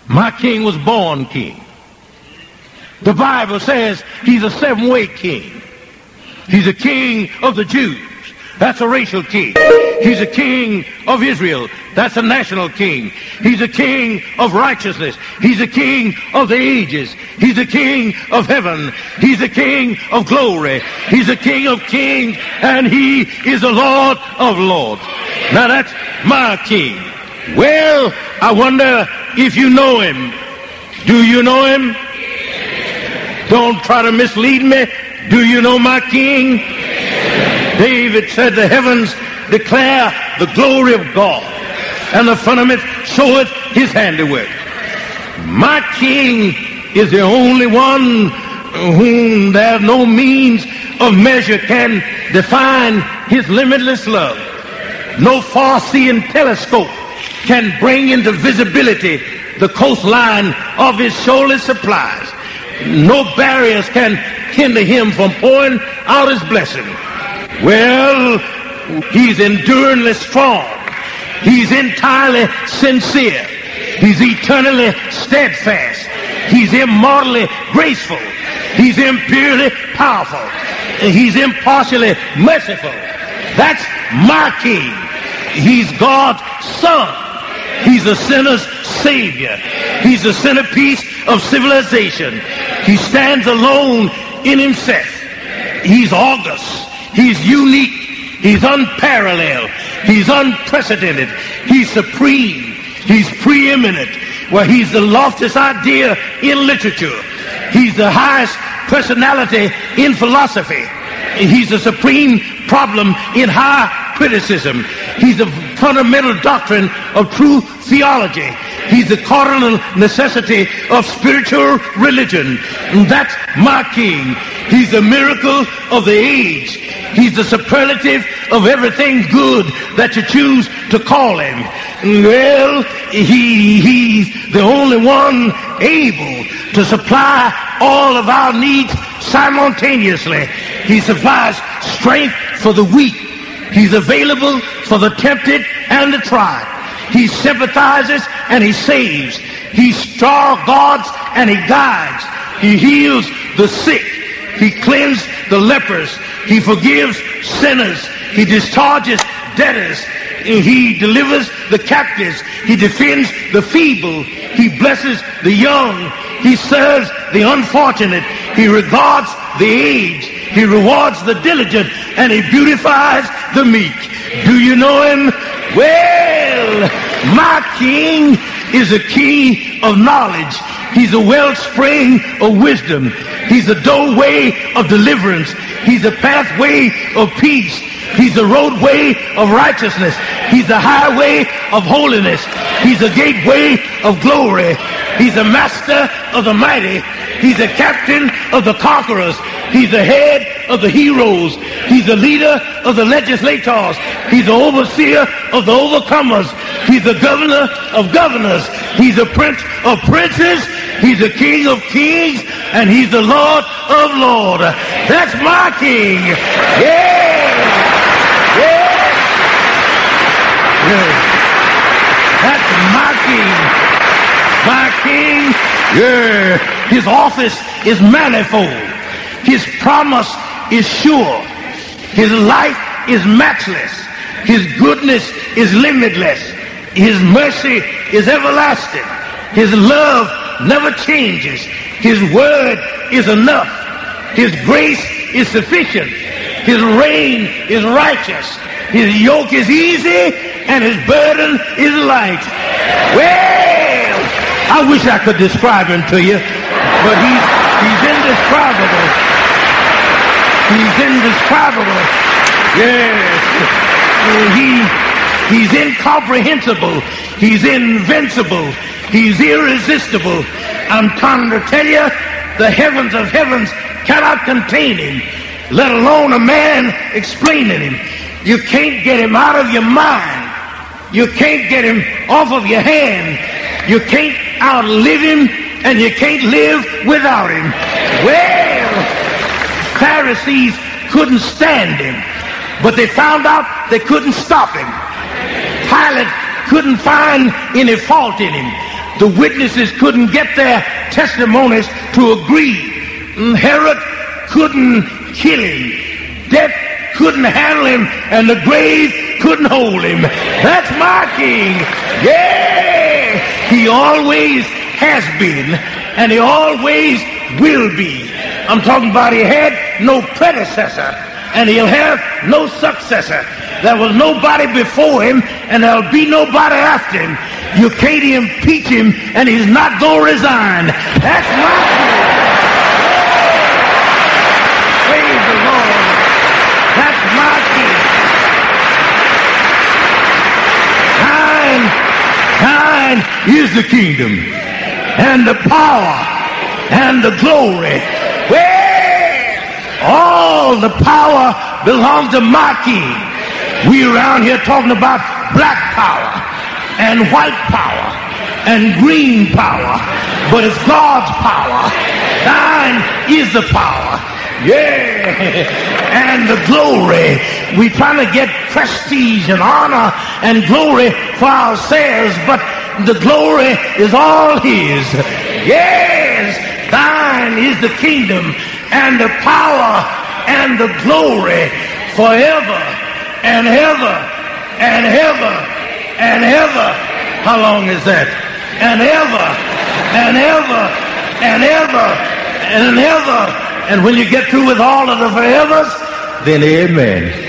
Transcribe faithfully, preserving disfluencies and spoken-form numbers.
My king was born king. The Bible says he's a seven-way king. He's a king of the Jews. That's a racial king. He's a king of Israel. That's a national king. He's a king of righteousness. He's a king of the ages. He's a king of heaven. He's a king of glory. He's a king of kings, and he is the Lord of lords. Now that's my king. Well, I wonder if you know him. Do you know him? Don't try to mislead me. Do you know my king? David said, the heavens declare the glory of God, and the firmament showeth his handiwork. My king is the only one whom there no means of measure can define his limitless love. No far-seeing telescope can bring into visibility the coastline of his shoreless supplies. No barriers can hinder him from pouring out his blessing. Well, he's enduringly strong. He's entirely sincere. He's eternally steadfast. He's immortally graceful. He's imperially powerful. And he's impartially merciful. That's my king. He's God's son. He's a sinner's savior. He's the centerpiece of civilization. He stands alone in himself. He's august. He's unique. He's unparalleled. He's unprecedented. He's supreme. He's preeminent. Well, he's the loftiest idea in literature. He's the highest personality in philosophy. He's the supreme problem in high criticism. He's the fundamental doctrine of true theology. He's the cardinal necessity of spiritual religion. And that's my king. He's the miracle of the age. He's the superlative of everything good that you choose to call him. Well, he, he's the only one able to supply all of our needs simultaneously. He supplies strength for the weak. He's available for the tempted and the tried. He sympathizes and he saves. He star guards and he guides. He heals the sick. He cleanses the lepers. He forgives sinners. He discharges debtors. He delivers the captives. He defends the feeble. He blesses the young. He serves the unfortunate. He regards the aged. He rewards the diligent, and he beautifies the meek. Do you know him? Well, my king is a king of knowledge. He's a wellspring of wisdom. He's a doorway of deliverance. He's a pathway of peace. He's the roadway of righteousness. He's the highway of holiness. He's the gateway of glory. He's the master of the mighty. He's the captain of the conquerors. He's the head of the heroes. He's the leader of the legislators. He's the overseer of the overcomers. He's the governor of governors. He's the prince of princes. He's the king of kings. And he's the Lord of lords. That's my king. Yeah. Yeah. Yeah. That's my king. My king. Yeah. His office is manifold. His promise is sure. His life is matchless. His goodness is limitless. His mercy is everlasting. His love never changes. His word is enough. His grace is sufficient. His reign is righteous. His yoke is easy and his burden is light. Well, I wish I could describe him to you, but he's, he's indescribable. He's indescribable. Yes. He, he's incomprehensible. He's invincible. He's irresistible. I'm trying to tell you, the heavens of heavens cannot contain him, let alone a man explaining him. You can't get him out of your mind. You can't get him off of your hand. You can't outlive him, and you can't live without him. Well, Pharisees couldn't stand him, but they found out they couldn't stop him. Pilate couldn't find any fault in him. The witnesses couldn't get their testimonies to agree. Herod couldn't kill him. Death couldn't handle him, and the grave couldn't hold him. That's my king. Yeah! He always has been, and he always will be. I'm talking about he had no predecessor, and he'll have no successor. There was nobody before him, and there'll be nobody after him. You can't impeach him, and he's not going to resign. That's my king. Praise the Lord. That's my king. Thine, thine is the kingdom, and the power, and the glory. Well, all the power belongs to my king. We around here talking about black power, and white power, and green power, but it's God's power. Thine is the power. Yeah, and the glory. We trying to get prestige and honor and glory for ourselves, but the glory is all his. Yes, thine is the kingdom and the power and the glory forever and ever and ever and ever. How long is that? And ever and ever and ever and ever. And when you get through with all of the forevers, then amen.